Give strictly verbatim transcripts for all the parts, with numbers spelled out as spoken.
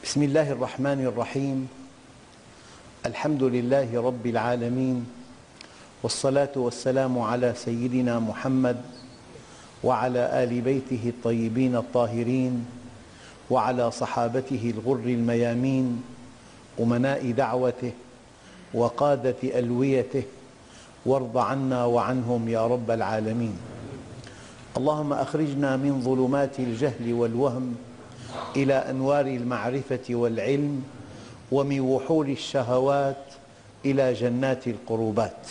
بسم الله الرحمن الرحيم. الحمد لله رب العالمين، والصلاة والسلام على سيدنا محمد وعلى آل بيته الطيبين الطاهرين وعلى صحابته الغر الميامين، أمناء دعوته وقادة ألويته، وارض عنا وعنهم يا رب العالمين. اللهم أخرجنا من ظلمات الجهل والوهم إلى أنوار المعرفة والعلم، ومن وحول الشهوات إلى جنات القربات.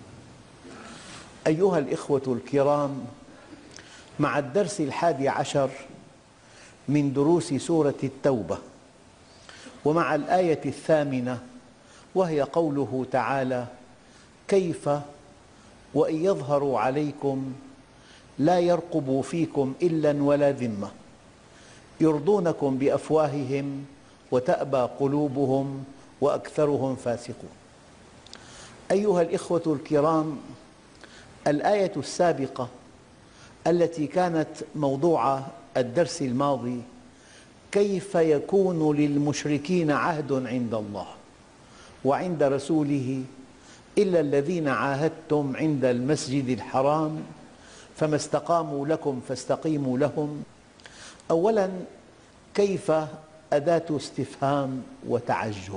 أيها الإخوة الكرام، مع الدرس الحادي عشر من دروس سورة التوبة، ومع الآية الثامنة، وهي قوله تعالى: كيف وإن يظهروا عليكم لا يرقبوا فيكم إلا ولا ذمة يرضونكم بأفواههم وتأبى قلوبهم وأكثرهم فاسقون. أيها الإخوة الكرام، الآية السابقة التي كانت موضوع الدرس الماضي: كيف يكون للمشركين عهد عند الله وعند رسوله إلا الذين عاهدتم عند المسجد الحرام فما استقاموا لكم فاستقيموا لهم. أولاً، كيف أداة استفهام وتعجب.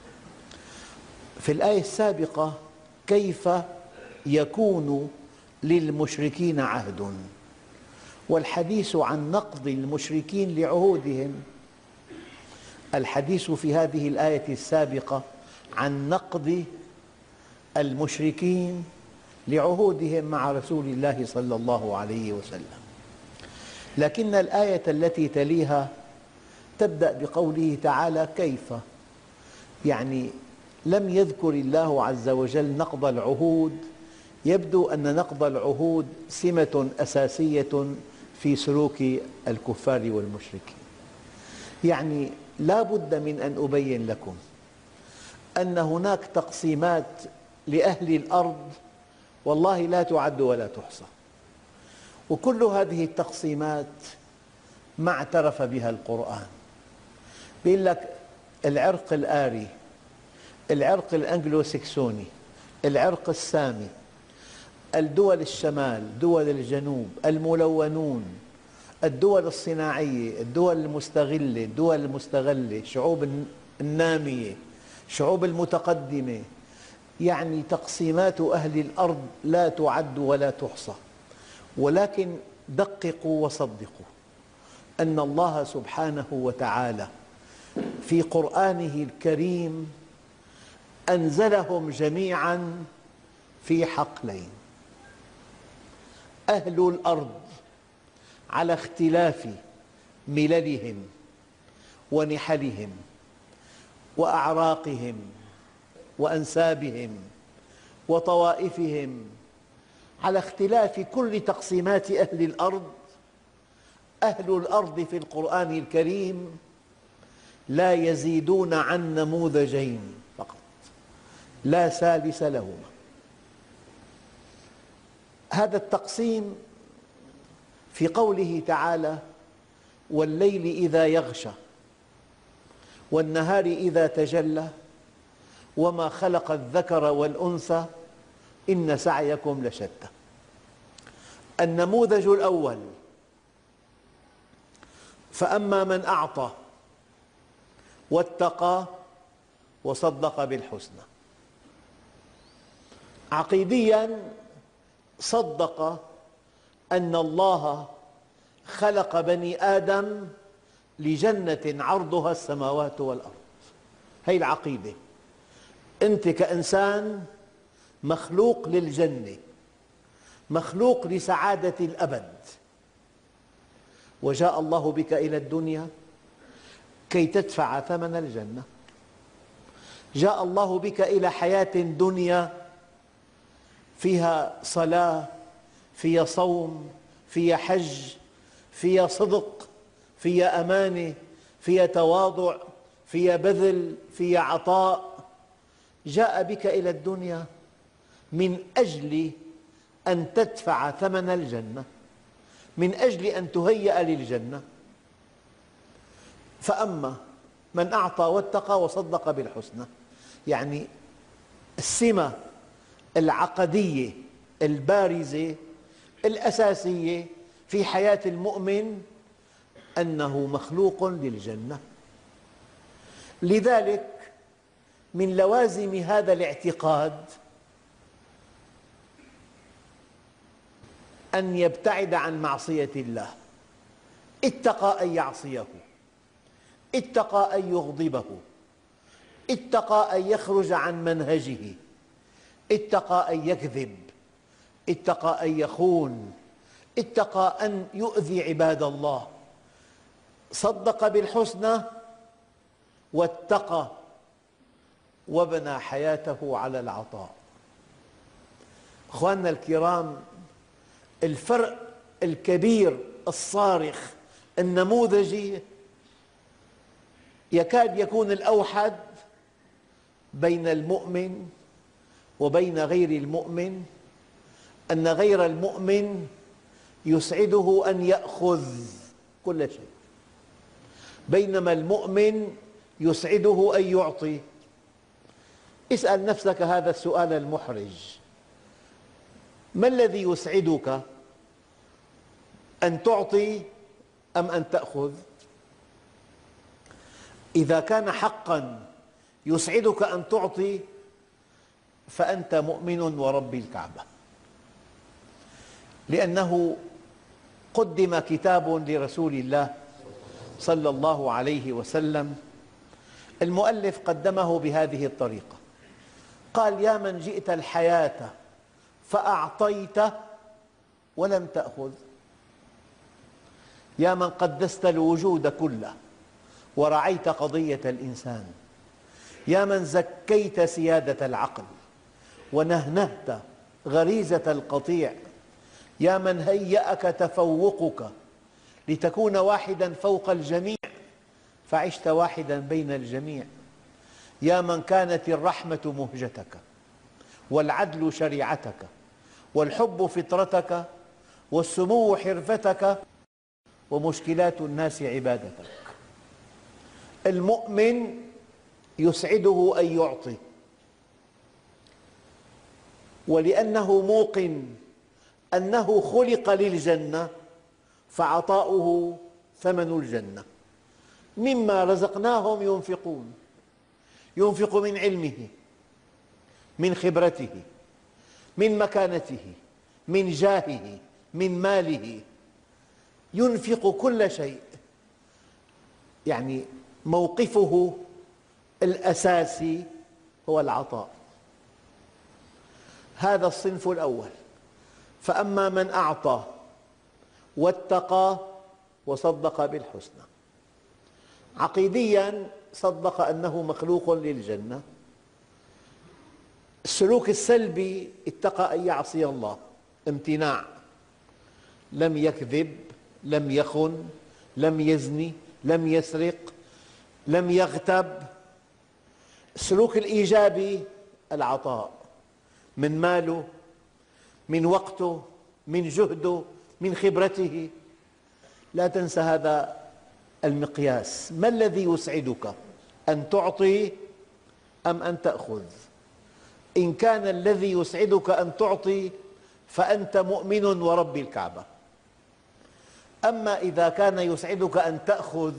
في الآية السابقة: كيف يكون للمشركين عهد، والحديث عن نقض المشركين لعهودهم. الحديث في هذه الآية السابقة عن نقض المشركين لعهودهم مع رسول الله صلى الله عليه وسلم. لكن الآية التي تليها تبدأ بقوله تعالى: كيف، يعني لم يذكر الله عز وجل نقض العهود. يبدو أن نقض العهود سمة أساسية في سلوك الكفار والمشركين. يعني لا بد من أن أبين لكم أن هناك تقسيمات لأهل الأرض والله لا تعد ولا تحصى، وكل هذه التقسيمات ما اعترف بها القرآن. يقول لك العرق الآري، العرق الأنجلو سكسوني، العرق السامي، الدول الشمال، دول الجنوب، الملونون، الدول الصناعية، الدول المستغلة، الدول المستغلة، الشعوب النامية، الشعوب المتقدمة. يعني تقسيمات أهل الأرض لا تعد ولا تحصى. ولكن دققوا وصدقوا أن الله سبحانه وتعالى في قرآنه الكريم أنزلهم جميعاً في حقلين: أهل الأرض على اختلاف مللهم ونحلهم وأعراقهم وأنسابهم وطوائفهم، على اختلاف كل تقسيمات أهل الأرض. أهل الأرض في القرآن الكريم لا يزيدون عن نموذجين فقط، لا ثالث لهما. هذا التقسيم في قوله تعالى: والليل إذا يغشى والنهار إذا تجلى وما خلق الذكر والأنثى إن سعيكم لشتى. النموذج الأول: فأما من أعطى واتقى وصدق بالحسنى. عقيدياً صدق أن الله خلق بني آدم لجنة عرضها السماوات والأرض. هذه العقيدة. أنت كإنسان مخلوق للجنة، مخلوق لسعادة الأبد، وجاء الله بك إلى الدنيا كي تدفع ثمن الجنة. جاء الله بك إلى حياة دنيا فيها صلاة، فيها صوم، فيها حج، فيها صدق، فيها أمانة، فيها تواضع، فيها بذل، فيها عطاء. جاء بك إلى الدنيا من أجل أن تدفع ثمن الجنة، من أجل أن تهيأ للجنة. فأما من أعطى واتقى وصدق بالحسنى، يعني السمة العقدية البارزة الأساسية في حياة المؤمن أنه مخلوق للجنة. لذلك من لوازم هذا الاعتقاد أن يبتعد عن معصية الله. اتقى أن يعصيه، اتقى أن يغضبه، اتقى أن يخرج عن منهجه، اتقى أن يكذب، اتقى أن يخون، اتقى أن يؤذي عباد الله. صدق بالحسنى واتقى وبنى حياته على العطاء. أخواننا الكرام، الفرق الكبير الصارخ النموذجي يكاد يكون الأوحد بين المؤمن وبين غير المؤمن أن غير المؤمن يسعده أن يأخذ كل شيء، بينما المؤمن يسعده أن يعطي. اسأل نفسك هذا السؤال المحرج: ما الذي يسعدك، أن تعطي أم أن تأخذ؟ إذا كان حقاً يسعدك أن تعطي فأنت مؤمن ورب الكعبة، لأنه قدم كتاب لرسول الله صلى الله عليه وسلم، المؤلف قدمه بهذه الطريقة، قال: يا من جئت الحياة فأعطيت ولم تأخذ، يا من قدست الوجود كله ورعيت قضية الإنسان، يا من زكيت سيادة العقل ونهنهت غريزة القطيع، يا من هيأك تفوقك لتكون واحداً فوق الجميع فعشت واحداً بين الجميع، يا من كانت الرحمة مهجتك والعدل شريعتك والحب فطرتك والسمو حرفتك ومشكلات الناس عبادتك. المؤمن يسعده أن يعطي، ولأنه موقن أنه خلق للجنة فعطاؤه ثمن الجنة. مما رزقناهم ينفقون، ينفق من علمه، من خبرته، من مكانته، من جاهه، من ماله، ينفق كل شيء، يعني موقفه الأساسي هو العطاء. هذا الصنف الأول. فأما من أعطى واتقى وصدق بالحسنى، عقيدياً صدق أنه مخلوق للجنة. السلوك السلبي: اتقى أن يعصي الله، امتناع، لم يكذب، لم يخن، لم يزني، لم يسرق، لم يغتب. السلوك الإيجابي: العطاء من ماله، من وقته، من جهده، من خبرته. لا تنسى هذا المقياس. ما الذي يسعدك، أن تعطي أم أن تأخذ؟ إن كان الذي يسعدك أن تعطي فأنت مؤمن ورب الكعبة. أما إذا كان يسعدك أن تأخذ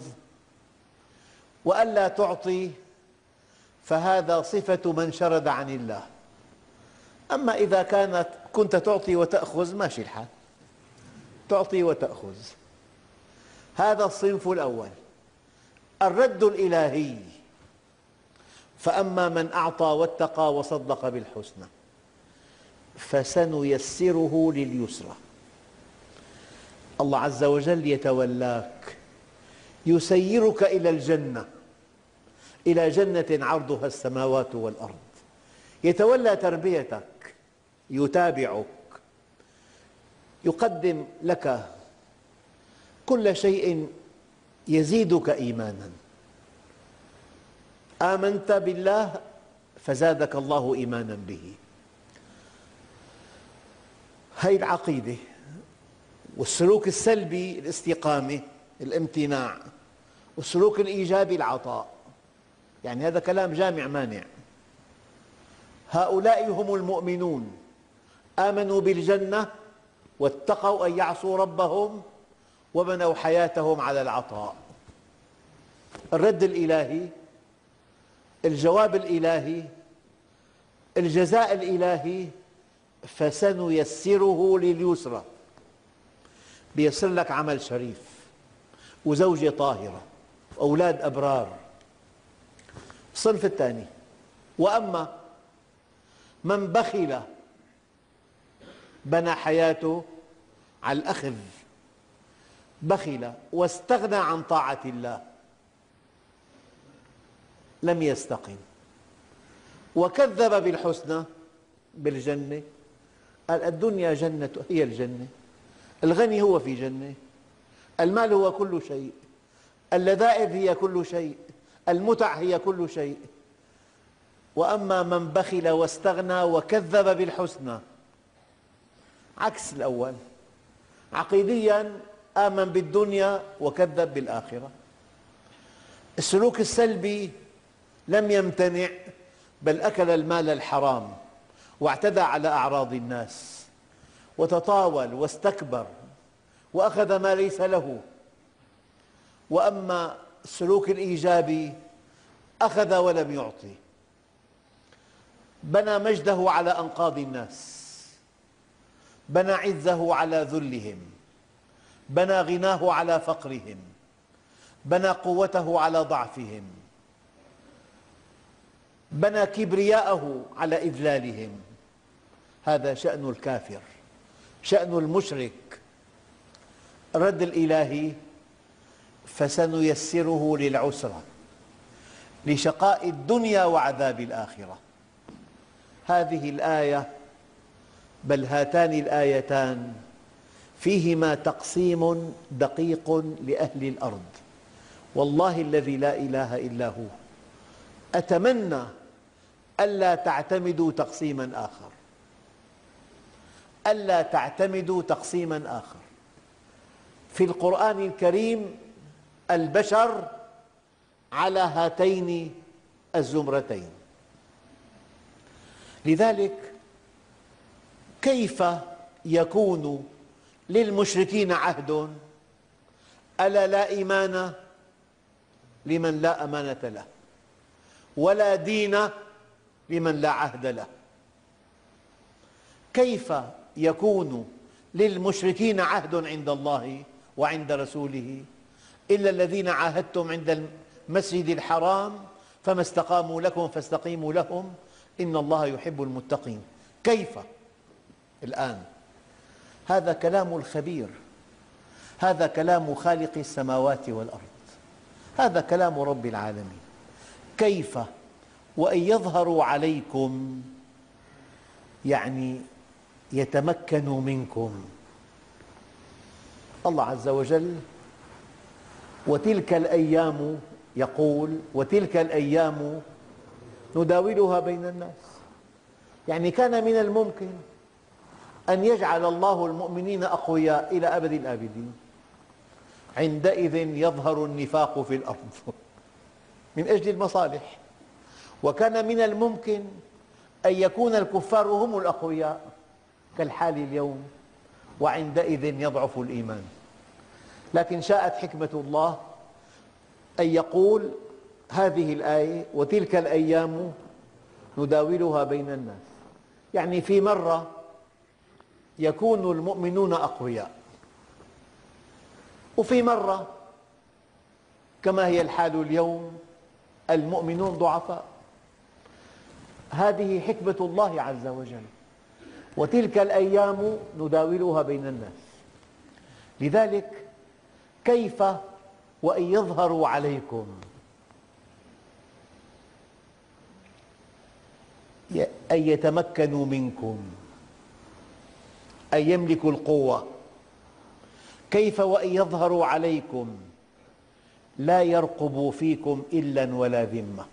وألا تعطي فهذا صفة من شرد عن الله. أما إذا كانت كنت تعطي وتأخذ ماشي الحال، تعطي وتأخذ. هذا الصنف الأول. الرد الإلهي: فأما من أعطى واتقى وصدق بالحسنى فسنيسره لليسرى. الله عز وجل يتولاك، يسيرك إلى الجنة، إلى جنة عرضها السماوات والأرض، يتولى تربيتك، يتابعك، يقدم لك كل شيء يزيدك إيماناً. آمنت بالله فزادك الله إيماناً به. هذه العقيدة. والسلوك السلبي: الاستقامة، الامتناع، والسلوك الإيجابي: العطاء. يعني هذا كلام جامع مانع. هؤلاء هم المؤمنون آمنوا بالجنة واتقوا أن يعصوا ربهم وبنوا حياتهم على العطاء. الرد الإلهي، الجواب الإلهي، الجزاء الإلهي: فسنيسره لليسرى. بيسر لك عمل شريف وزوجة طاهرة وأولاد أبرار. الصنف الثاني: وأما من بخل بنى حياته على الأخذ، بخل واستغنى عن طاعة الله، لم يستقم وكذب بالحسنى، بالجنة. قال الدنيا جنة، هي الجنة. الغني هو في جنة، المال هو كل شيء، اللذائذ هي كل شيء، المتع هي كل شيء. وأما من بخل واستغنى وكذب بالحسنى، عكس الأول، عقيدياً آمن بالدنيا وكذب بالآخرة. السلوك السلبي لم يمتنع، بل أكل المال الحرام واعتدى على أعراض الناس وتطاول واستكبر وأخذ ما ليس له. وأما السلوك الإيجابي أخذ ولم يعطي، بنى مجده على أنقاض الناس، بنى عزه على ذلهم، بنى غناه على فقرهم، بنى قوته على ضعفهم، بنى كبرياءه على إذلالهم. هذا شأن الكافر، شأن المشرك. الرد الإلهي: فسنيسره للعسرى، لشقاء الدنيا وعذاب الآخرة. هذه الآية، بل هاتان الآيتان، فيهما تقسيم دقيق لأهل الأرض. والله الذي لا إله إلا هو، أتمنى ألا تعتمدوا تقسيما آخر، ألا تعتمدوا تقسيما آخر. في القرآن الكريم البشر على هاتين الزمرتين. لذلك كيف يكون للمشركين عهد؟ ألا لا إيمان لمن لا أمانة له، ولا دين لمن لا عهد له. كيف يكون للمشركين عهد عند الله وعند رسوله؟ إلا الذين عاهدتم عند المسجد الحرام فما استقاموا لكم فاستقيموا لهم إن الله يحب المتقين. كيف الآن؟ هذا كلام الخبير، هذا كلام خالق السماوات والأرض، هذا كلام رب العالمين. كيف وإن يظهروا عليكم، يعني يتمكنوا منكم. الله عز وجل: وتلك الأيام، يقول وتلك الأيام نداولها بين الناس. يعني كان من الممكن أن يجعل الله المؤمنين أقوياء إلى أبد الآبدين، عندئذ يظهر النفاق في الأرض من أجل المصالح. وكان من الممكن أن يكون الكفار هم الأقوياء كالحال اليوم، وعندئذ يضعف الإيمان. لكن شاءت حكمة الله أن يقول هذه الآية: وتلك الأيام نداولها بين الناس. يعني في مرة يكون المؤمنون أقوياء، وفي مرة كما هي الحال اليوم المؤمنون ضعفاء. هذه حكمة الله عز وجل، وتلك الأيام نداولها بين الناس. لذلك كيف وإن يظهروا عليكم، أن يتمكنوا منكم، أن يملكوا القوة. كيف وإن يظهروا عليكم لا يرقبوا فيكم إلا ولا ذمة.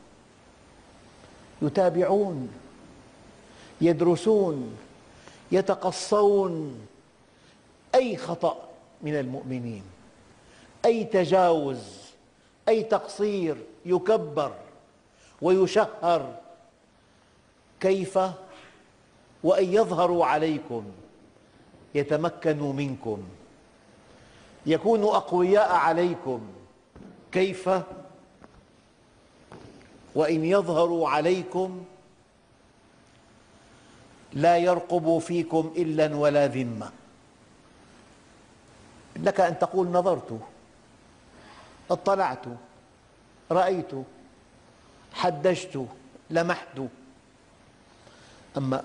يتابعون، يدرسون، يتقصون أي خطأ من المؤمنين، أي تجاوز، أي تقصير يكبر ويشهر. كيف وإن يظهروا عليكم يتمكنوا منكم، يكونوا أقوياء عليكم. كيف وإن يظهروا عليكم لا يرقبوا فيكم إلا ولا ذمة. لك أن تقول نظرت، اطلعت، رأيت، حدجت، لمحت. أما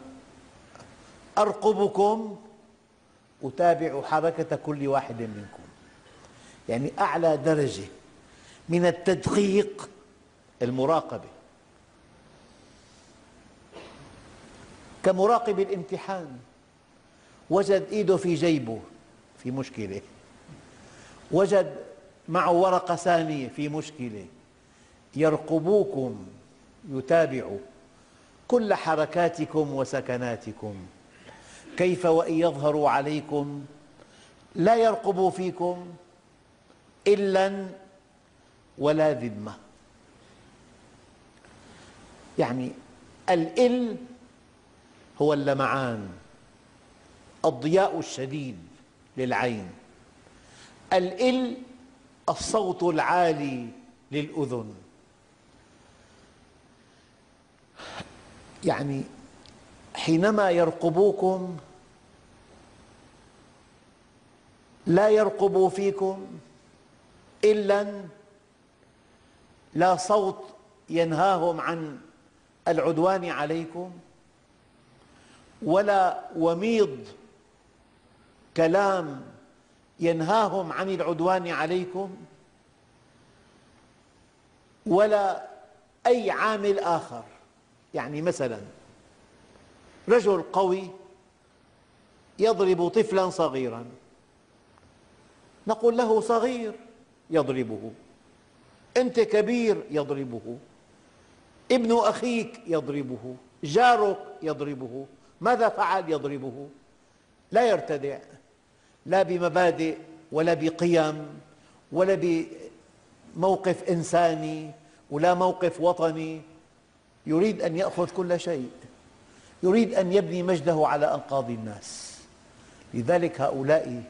أرقبكم أتابع حركة كل واحد منكم، يعني أعلى درجة من التدقيق المراقبة، كمراقب الامتحان. وجد إيده في جيبه في مشكلة، وجد معه ورقة ثانية في مشكلة. يرقبوكم، يتابع كل حركاتكم وسكناتكم. كيف وإن يظهروا عليكم لا يرقبوا فيكم إلا ولا ذمة. يعني الإل هو اللمعان، الضياء الشديد للعين. الإل الصوت العالي للأذن. يعني حينما يرقبوكم لا يرقبوا فيكم إلا لا صوت ينهاهم عن العدوان عليكم، ولا وميض كلام ينهاهم عن العدوان عليكم، ولا أي عامل آخر. يعني مثلا رجل قوي يضرب طفلا صغيرا، نقول له صغير يضربه، أنت كبير يضربه، ابن أخيك يضربه، جارك يضربه. ماذا فعل؟ يضربه. لا يرتدع، لا بمبادئ ولا بقيم ولا بموقف إنساني ولا موقف وطني. يريد أن يأخذ كل شيء، يريد أن يبني مجده على أنقاض الناس. لذلك هؤلاء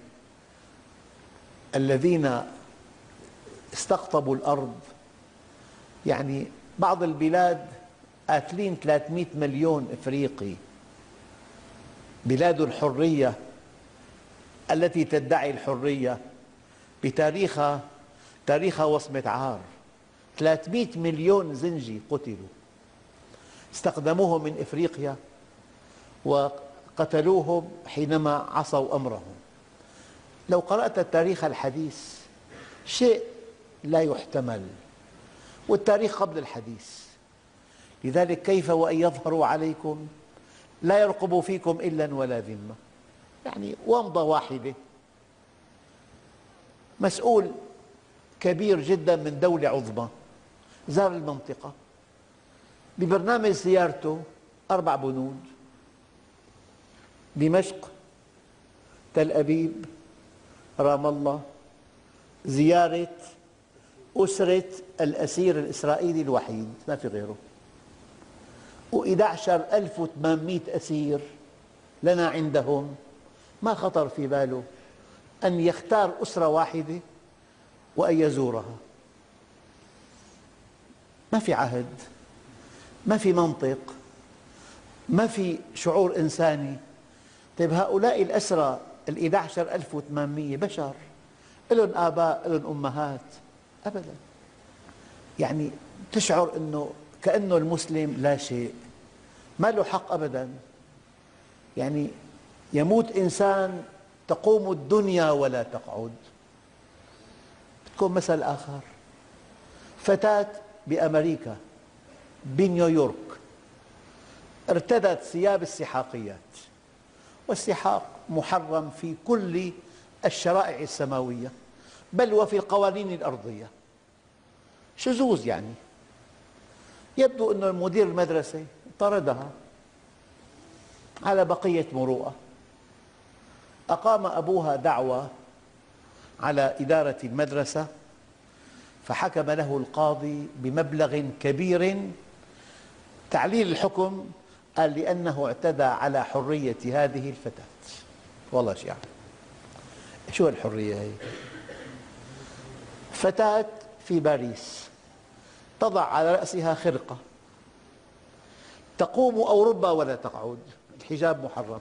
الذين استقطبوا الأرض، يعني بعض البلاد قاتلين ثلاثمئة مليون إفريقي، بلاد الحرية التي تدعي الحرية بتاريخها تاريخها وصمة عار. ثلاثمئة مليون زنجي قتلوا، استخدموهم من إفريقيا وقتلوهم حينما عصوا أمرهم. لو قرأت التاريخ الحديث شيء لا يحتمل، والتاريخ قبل الحديث. لذلك كيف وإن يظهروا عليكم لا يرقبوا فيكم إلا ولا ذمة. يعني ومضة واحدة مسؤول كبير جدا من دولة عظمى زار المنطقة، ببرنامج زيارته أربع بنود: دمشق، تل أبيب، رام الله، زيارة أسرة الأسير الإسرائيلي الوحيد، ما في غيره، وأحد عشر ألف وثمانمئة أسير لنا عندهم. ما خطر في باله أن يختار أسرة واحدة وأن يزورها. ما في عهد، ما في منطق، ما في شعور إنساني. طيب هؤلاء الأسرى الأحد عشر ألف وثمانمئة بشر، لهم آباء، لهم أمهات؟ أبدا. يعني تشعر أنه كأنه المسلم لا شيء، ما له حق أبدا. يعني يموت إنسان تقوم الدنيا ولا تقعد. بدكم مثل آخر: فتاة بأمريكا بنيويورك ارتدت ثياب السحاقيات، والسحاق محرم في كل الشرائع السماوية بل وفي القوانين الأرضية، شذوذ يعني. يبدو أن مدير المدرسة طردها على بقية مروءة. أقام أبوها دعوى على إدارة المدرسة، فحكم له القاضي بمبلغ كبير تعليل الحكم قال لأنه اعتدى على حرية هذه الفتاة. والله شيء عام. شو الحرية هي؟ فتاة في باريس تضع على رأسها خرقة، تقوم أو ربما ولا تقعد، الحجاب محرم،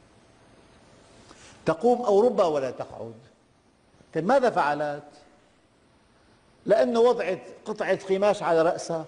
تقوم أو ربما ولا تقعد. طيب ماذا فعلت؟ لأنه وضعت قطعة قماش على رأسها.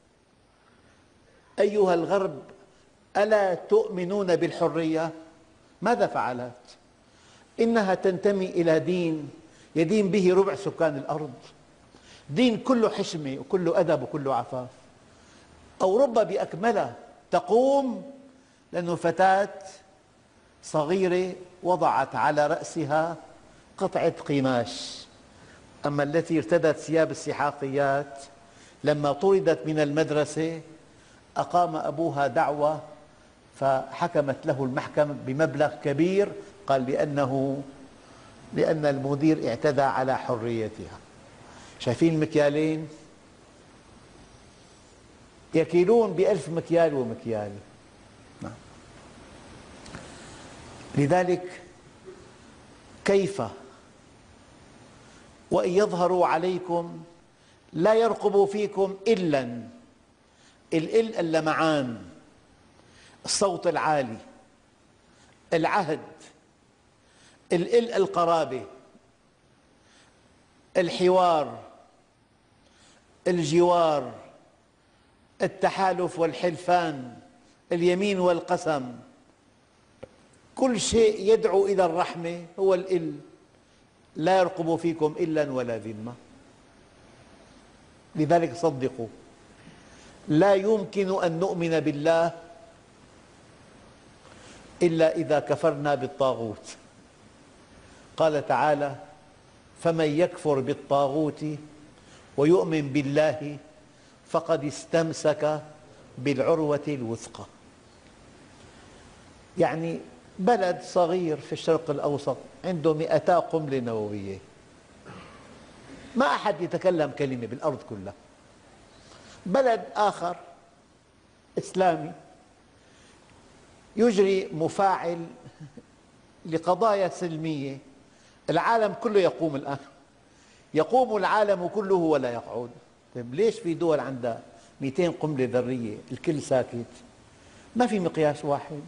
أيها الغرب، ألا تؤمنون بالحرية؟ ماذا فعلت؟ إنها تنتمي إلى دين يدين به ربع سكان الأرض، دين كله حشمة وكله أدب وكله عفاف. أوروبا بأكملها تقوم لأنه فتاة صغيرة وضعت على رأسها قطعة قماش. أما التي ارتدت ثياب السحاقيات لما طردت من المدرسة أقام أبوها دعوة فحكمت له المحكمة بمبلغ كبير، قال لأنه لأن المدير اعتدى على حريتها. شايفين المكيالين؟ يكيلون بألف مكيال ومكيال. لذلك كيف وإن يظهروا عليكم لا يرقبوا فيكم إلا، الإل اللمعان، الصوت العالي، العهد، الإل القرابة، الحوار، الجوار، التحالف والحلفان، اليمين والقسم، كل شيء يدعو إلى الرحمة هو الإل. لا يرقب فيكم إلا ولا ذمة. لذلك صدقوا، لا يمكن أن نؤمن بالله إلا إذا كفرنا بالطاغوت. قال تعالى: فمن يكفر بالطاغوت ويؤمن بالله فقد استمسك بالعروة الوثقى. يعني بلد صغير في الشرق الأوسط عنده مئتا قنبلة نووية، ما أحد يتكلم كلمة بالأرض كلها. بلد آخر إسلامي يجري مفاعل لقضايا سلمية، العالم كله يقوم الآن، يقوم العالم كله ولا يقعد. طيب ليش في دول عندها مئتين قنبلة ذرية الكل ساكت؟ ما في مقياس واحد.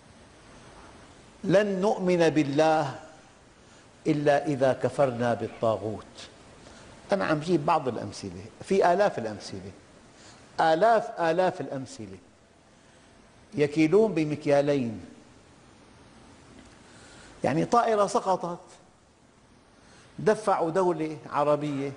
لن نؤمن بالله إلا إذا كفرنا بالطاغوت. أنا عم جيب بعض الأمثلة، في آلاف الأمثلة، آلاف آلاف الأمثلة. يكيلون بمكيالين. يعني طائرة سقطت، دفعوا دولة عربية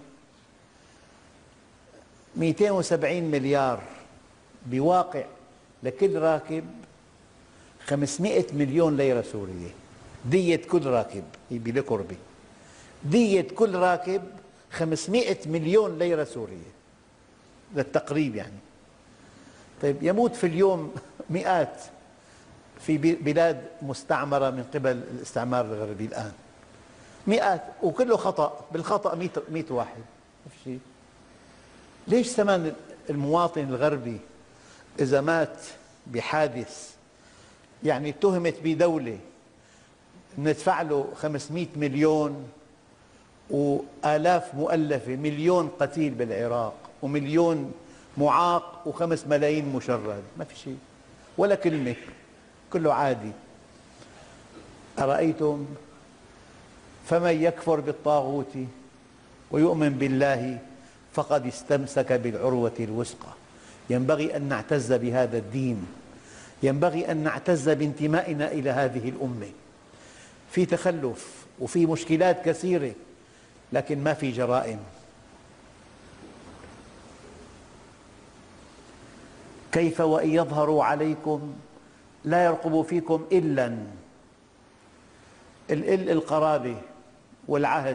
مئتين وسبعين مليار، بواقع لكل راكب خمسمئة مليون ليرة سورية، دية كل راكب بلقربة، دية كل راكب خمسمئة مليون ليرة سورية للتقريب يعني. طيب يموت في اليوم مئات في بلاد مستعمرة من قبل الاستعمار الغربي الآن، مئات، وكله خطأ، بالخطأ مئة واحد، ما في شيء. ليش ثمن المواطن الغربي إذا مات بحادث، يعني اتهمت بدولة، ندفع له خمسمئة مليون وآلاف مؤلفة، مليون قتيل بالعراق ومليون معاق وخمس ملايين مشرد، ما في شيء ولا كلمة، كله عادي. أرأيتم؟ فمن يكفر بالطاغوت ويؤمن بالله فقد استمسك بالعروة الوثقى. ينبغي أن نعتز بهذا الدين، ينبغي أن نعتز بانتمائنا إلى هذه الأمة. في تخلف وفي مشكلات كثيرة، لكن ما في جرائم. كيف وإن يظهروا عليكم لا يرقبوا فيكم إلا، الإل القرابة والعهد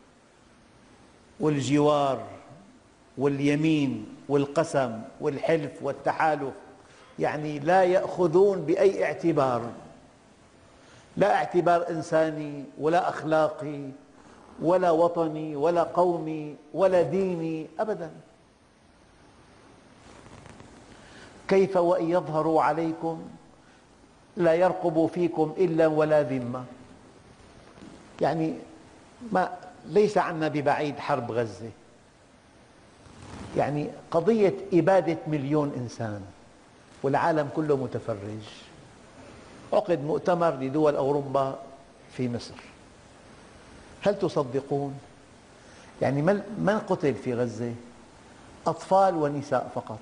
والجوار واليمين والقسم والحلف والتحالف. يعني لا يأخذون بأي اعتبار، لا اعتبار إنساني ولا أخلاقي ولا وطني ولا قومي ولا ديني أبدا. كيف وإن يظهروا عليكم لا يرقبوا فيكم إلا ولا ذمة. يعني ما ليس عنا ببعيد حرب غزة، يعني قضية إبادة مليون إنسان والعالم كله متفرج. عقد مؤتمر لدول أوروبا في مصر، هل تصدقون؟ يعني من قتل في غزة؟ أطفال ونساء فقط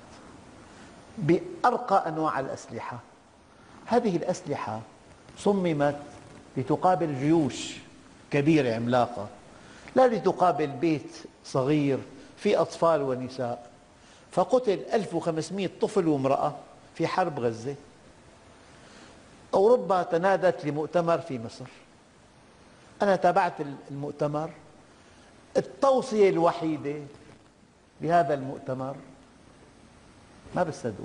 بأرقى أنواع الأسلحة. هذه الأسلحة صممت لتقابل جيوش كبيرة عملاقة، لا لتقابل بيت صغير فيه أطفال ونساء. فقتل ألف وخمسمئة طفل وامرأة في حرب غزة. أوروبا تنادت لمؤتمر في مصر، أنا تابعت المؤتمر. التوصية الوحيدة بهذا المؤتمر ما بتصدقوا،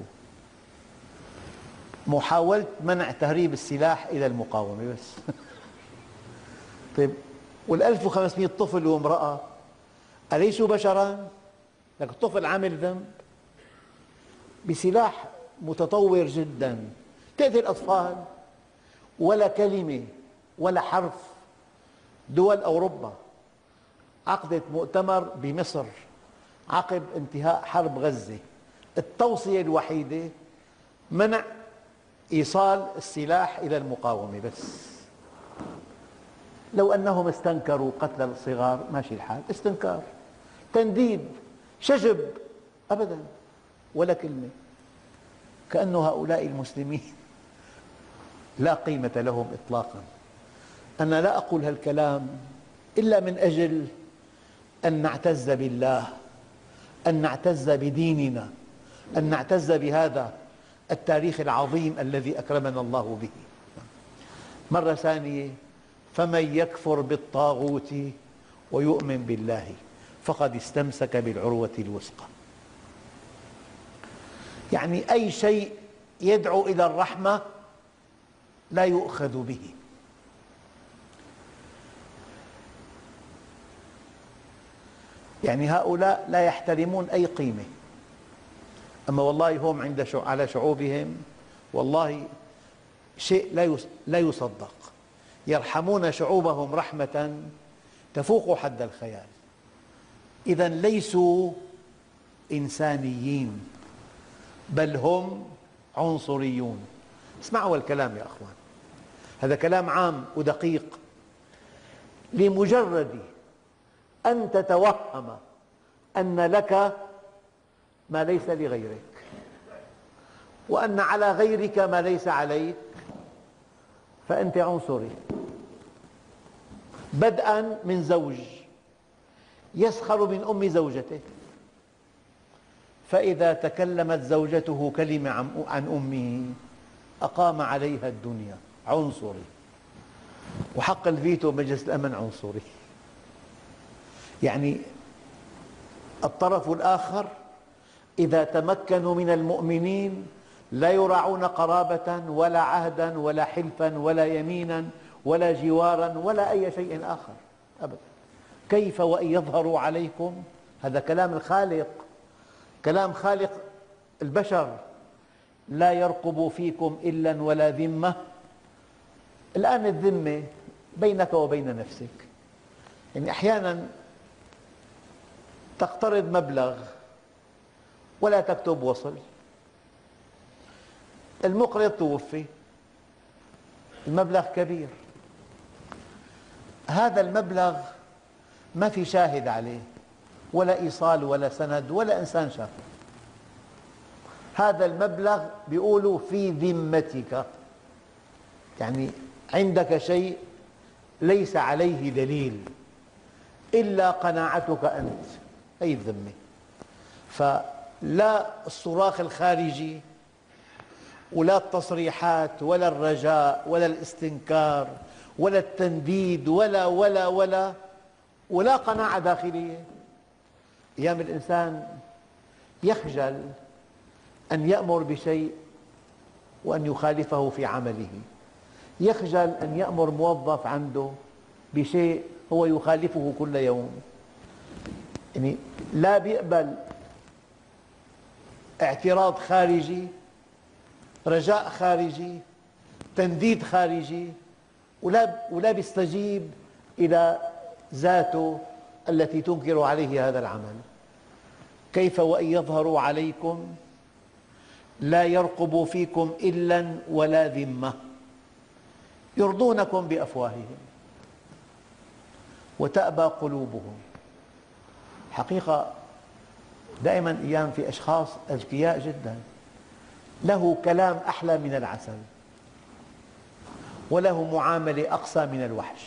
محاولة منع تهريب السلاح إلى المقاومة بس. طيب، والألف وخمسمئة طفل وامرأة أليسوا بشراً؟ لك الطفل عامل ذنب بسلاح متطور جداً تقتل أطفال، ولا كلمة ولا حرف. دول أوروبا عقدت مؤتمر بمصر عقب انتهاء حرب غزة، التوصية الوحيدة منع إيصال السلاح إلى المقاومة بس. لو أنهم استنكروا قتل الصغار ماشي الحال، استنكار، تنديد، شجب، أبدا ولا كلمة. كأن هؤلاء المسلمين لا قيمة لهم إطلاقا. أنا لا أقول هالكلام إلا من أجل أن نعتز بالله، أن نعتز بديننا، أن نعتز بهذا التاريخ العظيم الذي أكرمنا الله به. مرة ثانية، فمن يكفر بالطاغوت ويؤمن بالله فقد استمسك بالعروة الوثقى. يعني أي شيء يدعو إلى الرحمة لا يؤخذ به. يعني هؤلاء لا يحترمون أي قيمة، أما والله هم عند على شعوبهم والله شيء لا يصدق. يرحمون شعوبهم رحمة تفوق حد الخيال. إذا ليسوا إنسانيين، بل هم عنصريون. اسمعوا الكلام يا أخوان، هذا كلام عام ودقيق. لمجرد أن تتوهم أن لك ما ليس لغيرك، وأن على غيرك ما ليس عليك، فأنت عنصري. بدءا من زوج يسخر من أم زوجته، فإذا تكلمت زوجته كلمة عن أمه أقام عليها الدنيا، عنصري. وحق الفيتو مجلس الأمن عنصري. يعني الطرف الآخر إذا تمكنوا من المؤمنين لا يراعون قرابة ولا عهدا ولا حلفا ولا يمينا ولا جوارا ولا أي شيء آخر أبدا. كيف وإن يظهروا عليكم، هذا كلام الخالق، كلام خالق البشر، لا يرقب فيكم إلا ولا ذمة. الآن الذمة بينك وبين نفسك. يعني أحيانا تقترض مبلغ ولا تكتب وصل، المقرض توفي، المبلغ كبير، هذا المبلغ ما في شاهد عليه ولا إيصال ولا سند ولا إنسان شافه. هذا المبلغ بيقولوا في ذمتك، يعني عندك شيء ليس عليه دليل إلا قناعتك أنت، هي الذمة. فلا الصراخ الخارجي ولا التصريحات ولا الرجاء ولا الاستنكار ولا التنديد ولا ولا ولا ولا قناعة داخلية. أيام الإنسان يخجل أن يأمر بشيء وأن يخالفه في عمله، يخجل أن يأمر موظف عنده بشيء هو يخالفه كل يوم. يعني لا بيقبل اعتراض خارجي رجاء خارجي، تنديد خارجي، ولا ولا بيستجيب إلى ذاته التي تنكر عليه هذا العمل. كيف وإن يظهروا عليكم لا يرقبوا فيكم إلا ولا ذمة يرضونكم بأفواههم وتأبى قلوبهم. حقيقة دائما أيام في أشخاص أذكياء جدا، له كلام أحلى من العسل وله معاملة أقسى من الوحش.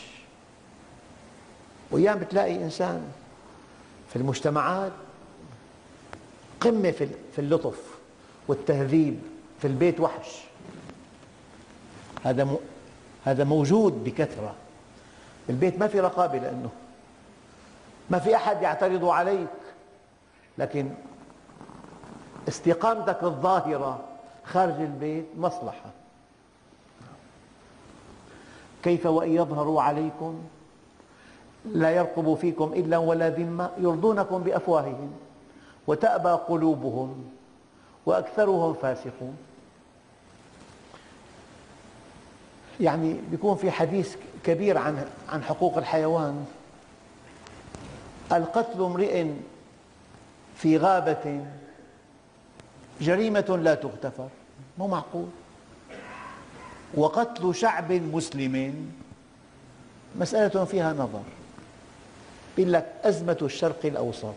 وأيام بتلاقي إنسان في المجتمعات قمة في اللطف والتهذيب، في البيت وحش. هذا هذا موجود بكثرة. البيت ما في رقابة لأنه ما في أحد يعترض عليك، لكن استقامتك الظاهرة خارج البيت مصلحة. كيف وإن يظهروا عليكم لا يرقبوا فيكم إلا ولا ذمة يرضونكم بأفواههم وتأبى قلوبهم وأكثرهم فاسقون. يعني بيكون في حديث كبير عن عن حقوق الحيوان. القتل امرئ في غابة جريمة لا تغتفر، مو معقول. وقتل شعب مسلم مسألة فيها نظر. يقول لك أزمة الشرق الأوسط،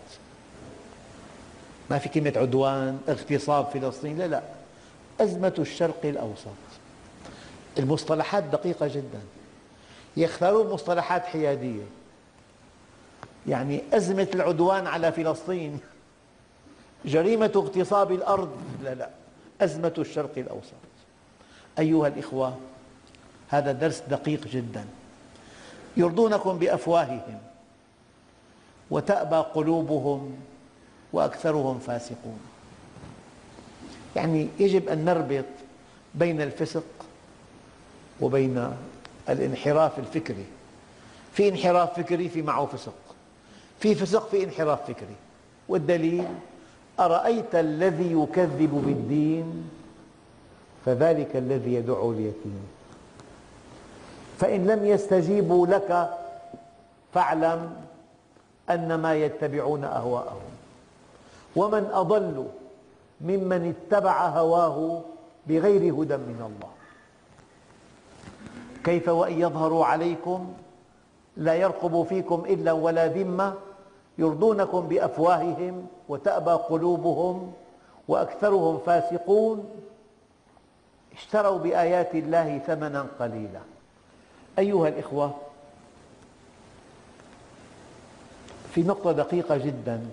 ما في كلمة عدوان، اغتصاب فلسطين، لا لا، أزمة الشرق الأوسط. المصطلحات دقيقة جدا، يختارون مصطلحات حيادية. يعني أزمة العدوان على فلسطين، جريمة اغتصاب الأرض، لا لا، أزمة الشرق الأوسط. أيها الإخوة، هذا درس دقيق جدا. يرضونكم بأفواههم وتأبى قلوبهم وأكثرهم فاسقون. يعني يجب أن نربط بين الفسق وبين الانحراف الفكري. في انحراف فكري في معه فسق، في فسق في انحراف فكري. والدليل: أرأيت الذي يكذب بالدين فذلك الذي يدع اليتيم، فإن لم يستجيبوا لك فاعلم أنما يتبعون أهواءهم ومن أضل ممن اتبع هواه بغير هدى من الله. كيف وإن يظهروا عليكم لا يرقبوا فيكم إلا ولا ذمة يرضونكم بأفواههم وتأبى قلوبهم وأكثرهم فاسقون. اشتروا بآيات الله ثمنا قليلا. أيها الإخوة، في نقطة دقيقة جدا.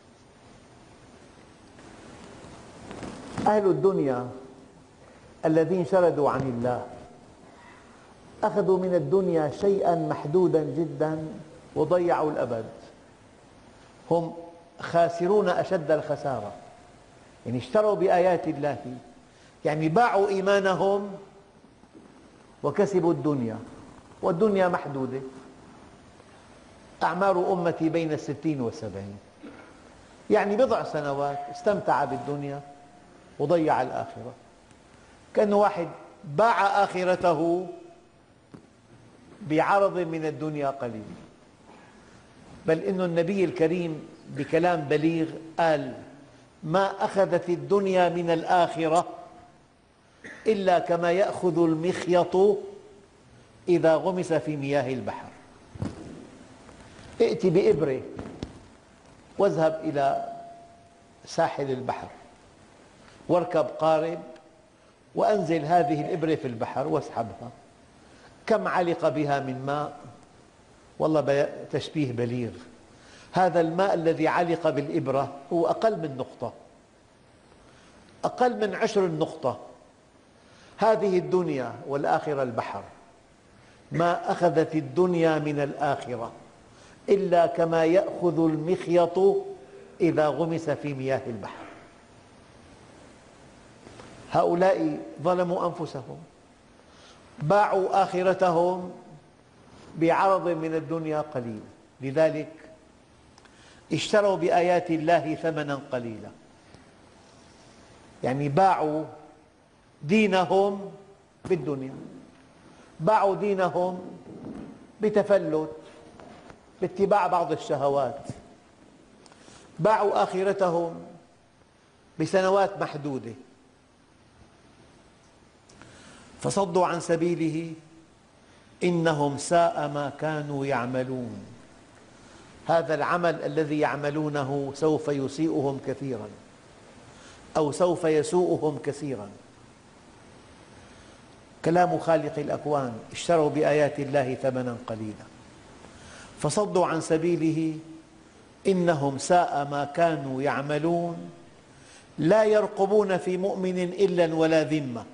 أهل الدنيا الذين شردوا عن الله أخذوا من الدنيا شيئا محدودا جدا وضيعوا الأبد. هم خاسرون أشد الخسارة. يعني اشتروا بآيات الله، يعني باعوا إيمانهم وكسبوا الدنيا، والدنيا محدودة. أعمار أمتي بين الستين والسبعين، يعني بضع سنوات استمتع بالدنيا وضيع الآخرة. كأنه واحد باع آخرته بعرض من الدنيا قليل. بل إن النبي الكريم بكلام بليغ قال: ما أخذت الدنيا من الآخرة إلا كما يأخذ المخيط إذا غمس في مياه البحر. ائت بإبرة واذهب إلى ساحل البحر واركب قارب وأنزل هذه الإبرة في البحر واسحبها، كم علق بها من ماء؟ والله تشبيه بليغ. هذا الماء الذي علق بالإبرة هو أقل من نقطة، أقل من عشر النقطة. هذه الدنيا والآخرة البحر. ما أخذت الدنيا من الآخرة إلا كما يأخذ المخيط إذا غمس في مياه البحر. هؤلاء ظلموا أنفسهم، باعوا آخرتهم بعرض من الدنيا قليل. لذلك اشتروا بآيات الله ثمنا قليلا، يعني باعوا دينهم بالدنيا، باعوا دينهم بتفلت، باتباع بعض الشهوات، باعوا آخرتهم بسنوات محدودة، فصدوا عن سبيله إنهم ساء ما كانوا يعملون. هذا العمل الذي يعملونه سوف يسيئهم كثيراً أو سوف يسوءهم كثيراً. كلام خالق الأكوان: اشتروا بآيات الله ثمناً قليلاً فصدوا عن سبيله إنهم ساء ما كانوا يعملون لا يرقبون في مؤمن إلا ولا ذمة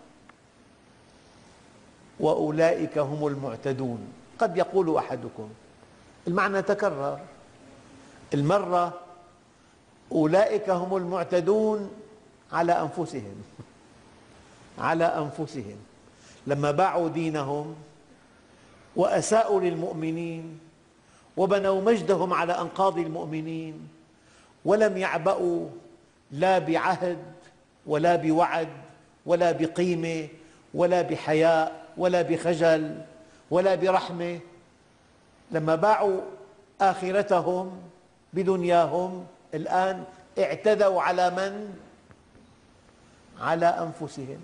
وأولئك هم المعتدون. قد يقول أحدكم المعنى تكرر المرة، أولئك هم المعتدون على أنفسهم على أنفسهم لما باعوا دينهم وأساءوا للمؤمنين وبنوا مجدهم على أنقاض المؤمنين، ولم يعبأوا لا بعهد ولا بوعد ولا بقيمة ولا بحياء ولا بخجل ولا برحمة. لما باعوا آخرتهم بدنياهم الآن اعتدوا على من؟ على أنفسهم.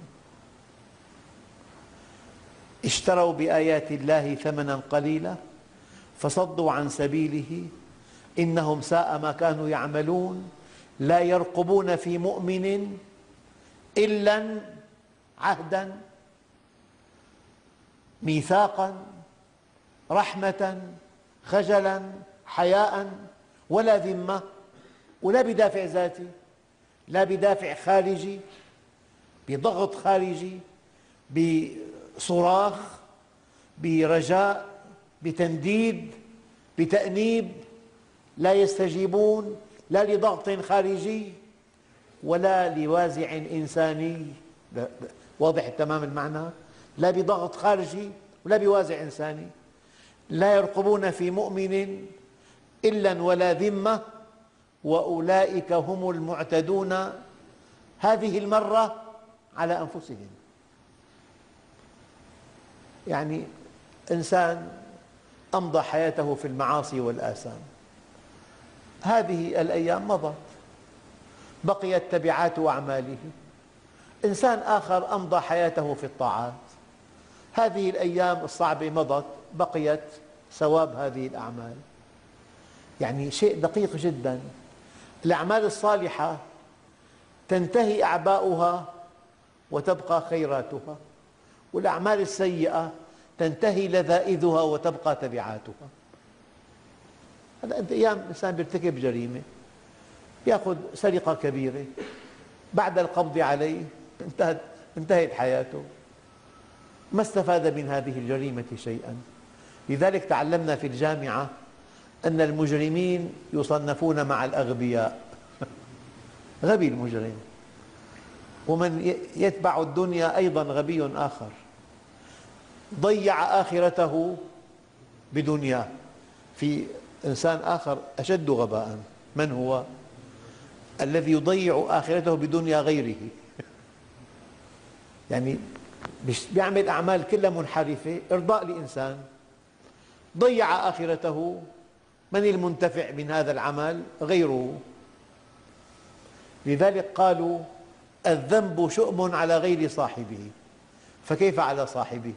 اشتروا بآيات الله ثمناً قليلاً فصدوا عن سبيله إنهم ساء ما كانوا يعملون لا يرقبون في مؤمن إلا عهداً ميثاقاً رحمة خجلاً حياء ولا ذمة، ولا بدافع ذاتي، لا بدافع خارجي، بضغط خارجي، بصراخ، برجاء، بتنديد، بتأنيب. لا يستجيبون لا لضغط خارجي ولا لوازع إنساني. واضح تمام المعنى؟ لا بضغط خارجي ولا بوازع إنساني. لا يرقبون في مؤمن إلا ولا ذمة وأولئك هم المعتدون. هذه المرة على أنفسهم. يعني إنسان أمضى حياته في المعاصي والآثام، هذه الأيام مضت، بقيت تبعات أعماله. إنسان آخر أمضى حياته في الطاعات، هذه الأيام الصعبة مضت، بقيت ثواب هذه الأعمال. يعني شيء دقيق جدا. الأعمال الصالحة تنتهي أعباؤها وتبقى خيراتها، والأعمال السيئة تنتهي لذائذها وتبقى تبعاتها. هذا أيام إنسان يرتكب جريمة، يأخذ سرقة كبيرة، بعد القبض عليه انتهت انتهت حياته، ما استفاد من هذه الجريمة شيئا. لذلك تعلمنا في الجامعة أن المجرمين يصنفون مع الأغبياء. غبي المجرم، ومن يتبع الدنيا أيضا غبي آخر، ضيع آخرته بدنياه. في إنسان آخر أشد غباءً، من هو؟ الذي يضيع آخرته بدنيا غيره. يعني يعمل أعمال كلها منحرفة إرضاء لإنسان، ضيع آخرته. من المنتفع من هذا العمل؟ غيره. لذلك قالوا الذنب شؤم على غير صاحبه، فكيف على صاحبه؟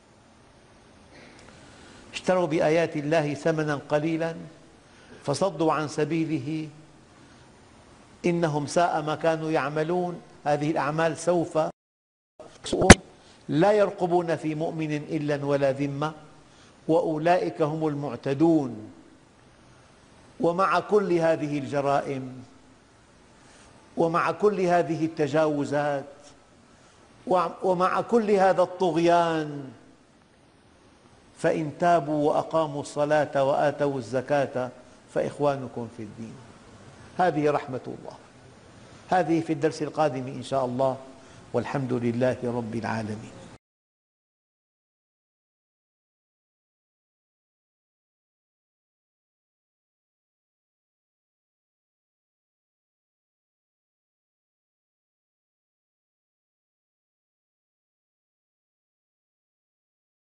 اشتروا بآيات الله ثمناً قليلاً فصدوا عن سبيله إنهم ساء ما كانوا يعملون. هذه الأعمال سوف تسوءهم. لا يرقبون في مؤمن إلا ولا ذمة وأولئك هم المعتدون. ومع كل هذه الجرائم ومع كل هذه التجاوزات ومع كل هذا الطغيان، فإن تابوا وأقاموا الصلاة وآتوا الزكاة فإخوانكم في الدين. هذه رحمة الله. هذه في الدرس القادم إن شاء الله، والحمد لله رب العالمين.